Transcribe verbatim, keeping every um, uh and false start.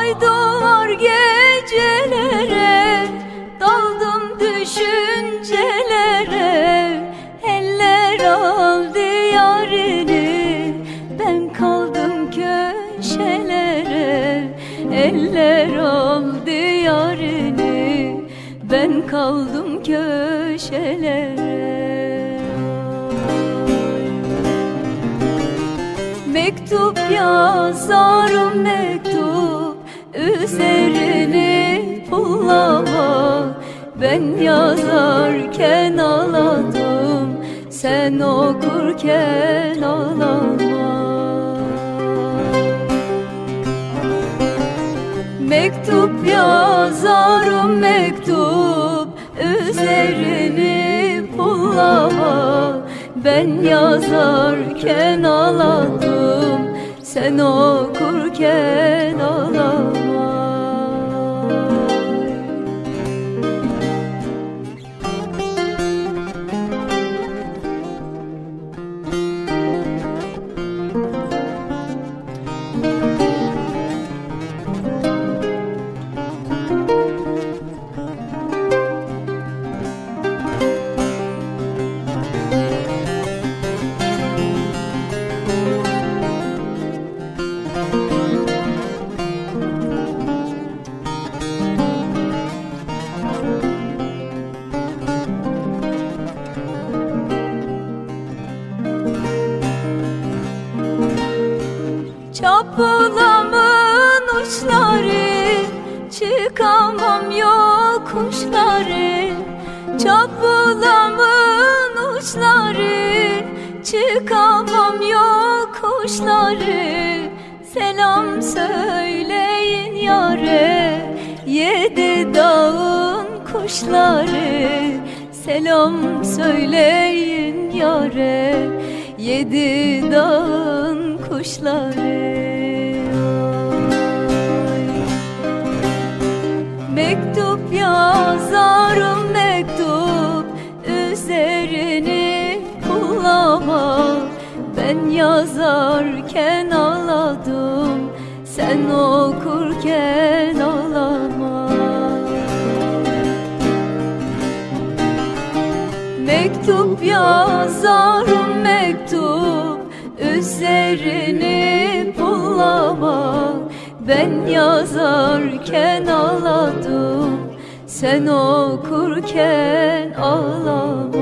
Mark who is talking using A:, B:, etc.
A: Ay doğar gecelere, daldım düşüncelere. Eller aldı yarini, ben kaldım köşelere. Eller aldı yarini, ben kaldım köşelere. Mektup yazarım mektup, üzerini pullama. Ben yazarken ağladım, sen okurken ağlama. Mektup yazarım mektup, üzerini pullama. Ben yazarken ağladım, sen okurken ağlama. Çapulamın uçları, çıkamam yokuşları. Çapulamın uçları, çıkamam yokuşları. Selam söyleyin yâre, yedi dağın kuşları. Selam söyleyin yâre, yedi dağın kuşları. Mektup yazarım mektup, üzerini pullama. Ben yazarken ağladım, sen okurken ağlama. Mektup yazarım mektup, üzerini pullama. Ben yazarken ağladım, sen okurken ağlama.